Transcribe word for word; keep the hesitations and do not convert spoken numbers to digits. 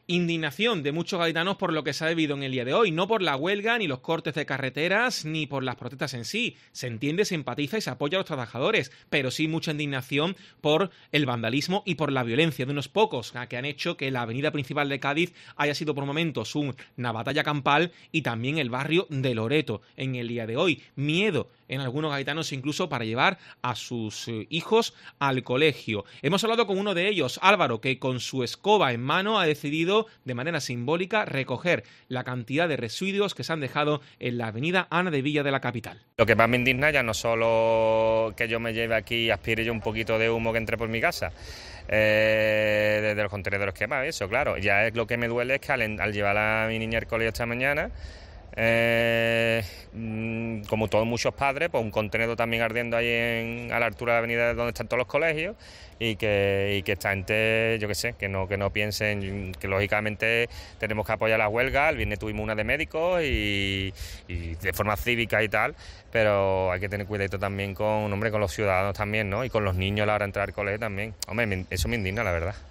Indignación de muchos gaditanos por lo que se ha vivido en el día de hoy, no por la huelga, ni los cortes de carreteras, ni por las protestas en sí. Se entiende, se empatiza y se apoya a los trabajadores, pero sí mucha indignación por el vandalismo y por la violencia de unos pocos que han hecho que la avenida principal de Cádiz haya sido por momentos una batalla campal, y también el barrio de Loreto en el día de hoy. Miedo en algunos gaditanos incluso para llevar a sus hijos al colegio. Hemos hablado con uno de ellos, Álvaro, que con su escoba en mano ha decidido de manera simbólica recoger la cantidad de residuos que se han dejado en la avenida Ana de Villa de la capital. Lo que más me indigna ya no solo que yo me lleve aquí y aspire yo un poquito de humo que entre por mi casa, eh, desde los contenedores quemados, eso claro, ya es lo que me duele es que al, al llevar a mi niña al colegio esta mañana, Eh, como todos muchos padres, pues un contenedor también ardiendo ahí en, a la altura de la avenida donde están todos los colegios, y que, y que esta gente, yo qué sé, que no, que no piensen, que lógicamente tenemos que apoyar la huelga. El viernes tuvimos una de médicos y, y de forma cívica y tal, pero hay que tener cuidado también con, hombre, con los ciudadanos también, ¿no? Y con los niños a la hora de entrar al colegio también. Hombre, eso me indigna, la verdad.